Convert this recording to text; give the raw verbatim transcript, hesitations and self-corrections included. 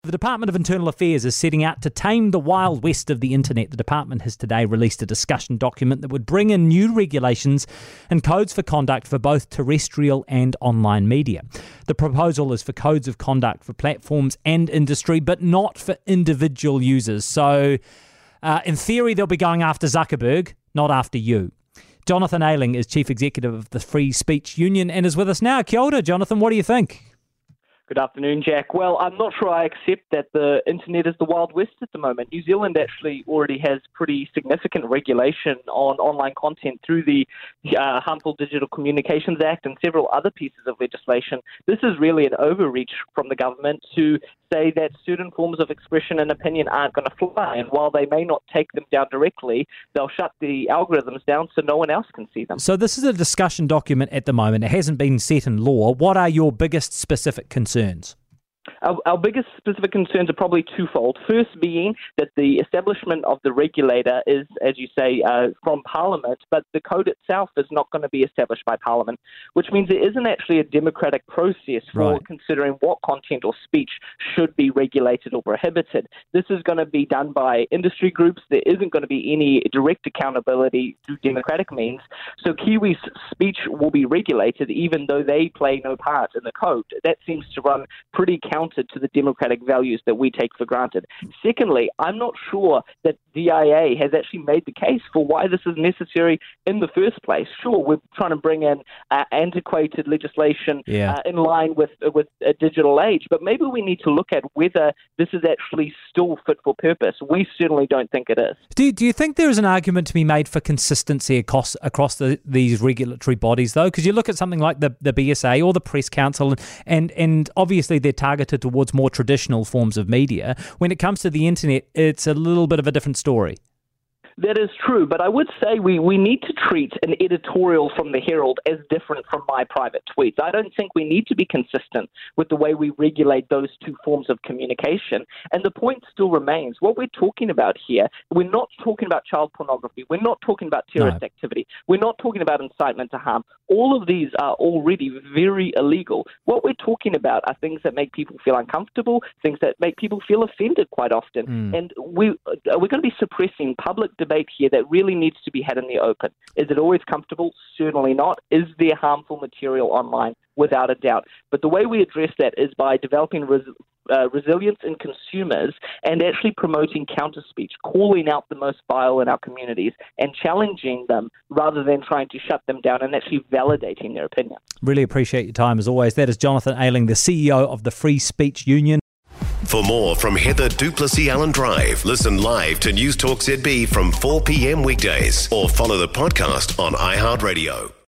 The Department of Internal Affairs is setting out to tame the wild west of the internet. The department has today released a discussion document that would bring in new regulations and codes for conduct for both terrestrial and online media. The proposal is for codes of conduct for platforms and industry, but not for individual users. So, uh, in theory, they'll be going after Zuckerberg, not after you. Jonathan Ayling is Chief Executive of the Free Speech Union and is with us now. Kia ora, Jonathan. What do you think? Good afternoon, Jack. Well, I'm not sure I accept that the internet is the Wild West at the moment. New Zealand actually already has pretty significant regulation on online content through the uh, Harmful Digital Communications Act and several other pieces of legislation. This is really an overreach from the government to say that certain forms of expression and opinion aren't going to fly. And while they may not take them down directly, they'll shut the algorithms down so no one else can see them. So this is a discussion document at the moment. It hasn't been set in law. What are your biggest specific concerns? Our, our biggest specific concerns are probably twofold. First being that the establishment of the regulator is, as you say, uh, from Parliament, but the code itself is not going to be established by Parliament, which means there isn't actually a democratic process for right. considering what content or speech should be regulated or prohibited. This is going to be done by industry groups. There isn't going to be any direct accountability through democratic means. So Kiwis' speech will be regulated even though they play no part in the code. That seems to run pretty counter to the democratic values that we take for granted. Secondly, I'm not sure that D I A has actually made the case for why this is necessary in the first place. Sure, we're trying to bring in uh, antiquated legislation yeah. uh, in line with uh, with a digital age, but maybe we need to look at whether this is actually still fit for purpose. We certainly don't think it is. Do, do you think there is an argument to be made for consistency across across the, these regulatory bodies, though? Because you look at something like the, the B S A or the Press Council, and, and obviously they're targeted towards more traditional forms of media. When it comes to the internet, it's a little bit of a different story. That is true, but I would say we, we need to treat an editorial from the Herald as different from my private tweets. I don't think we need to be consistent with the way we regulate those two forms of communication. And the point still remains, what we're talking about here, we're not talking about child pornography, we're not talking about terrorist no. activity, we're not talking about incitement to harm. All of these are already very illegal. What we're talking about are things that make people feel uncomfortable, things that make people feel offended quite often. Mm. And we, we're going to be suppressing public debate here that really needs to be had in the open. Is it always comfortable? Certainly not. Is there harmful material online? Without a doubt. But the way we address that is by developing res- uh, resilience in consumers and actually promoting counter-speech, calling out the most vile in our communities and challenging them rather than trying to shut them down and actually validating their opinion. Really appreciate your time as always. That is Jonathan Ayling, the C E O of the Free Speech Union. For more from Heather du Plessis-Allen Drive, listen live to News Talk Z B from four p.m. weekdays or follow the podcast on iHeartRadio.